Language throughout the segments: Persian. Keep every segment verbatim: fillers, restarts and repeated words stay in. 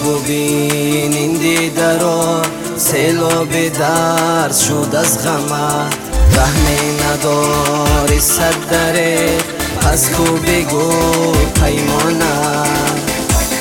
بگو بین این دیده را سیلاب درد شد از غمت، رحمی نداری صد دره پس کو بگو پیمانت.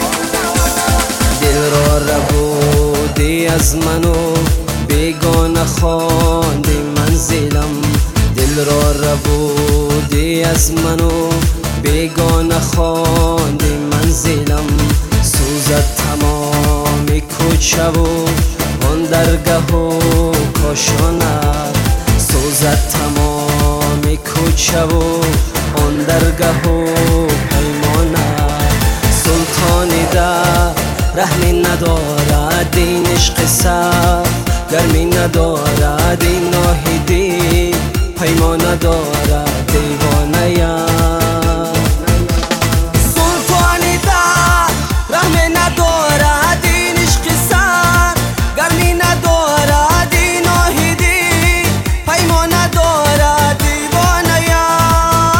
دل را ربودی از منو بیگانه خواندی منزلم، دل را ربودی از منو بیگانه خواندی منزلم. سوزد تمامی کوچه و آن درگه و کاشانت، سوزد تمامی کوچه و آن درگه و پیمانت. سلطانی در رحمی ندارد این عشق سر، گرمی ندارد این ناهیدی، پیمان ندارد دیوانه یم. سلطانی در رحمی ندارد این عشق سر، گرمی ندارد این ناهیدی، پیمان ندارد دیوانه یم.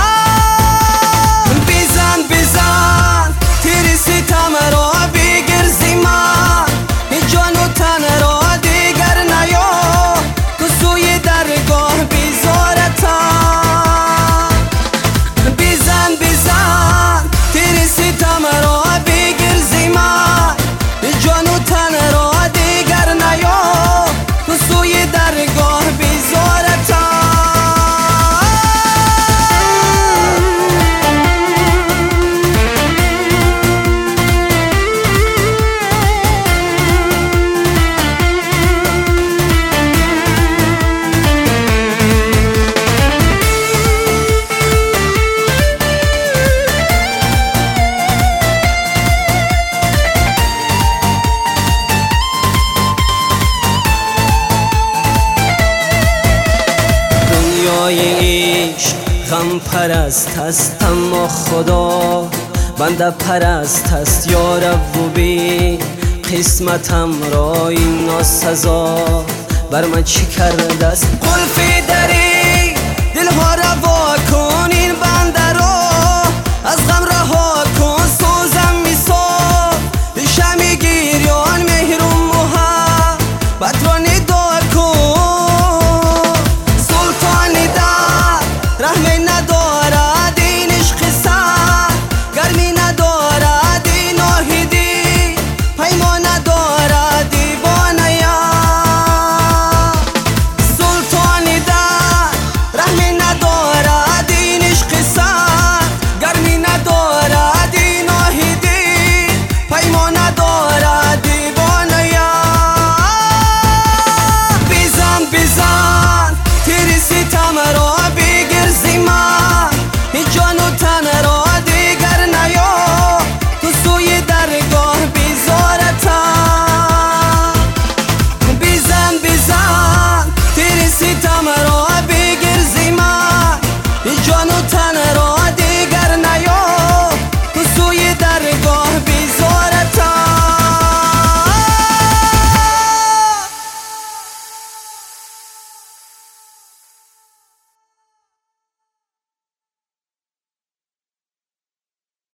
بزن بزن تیر ستم را بگیر زی من، این جان و تن را دیگر نیا تو سوی درگاه بیزارتم. بزن بزن تیر ستم را بگیر زی من، این جان و تن را دیگر نیا تو سوی درگاه بیزارتم. غم پرست است اما خدا بنده پرست است یا ربی، قسمتم را این ناسزا بر من چی کرده است قلفی دری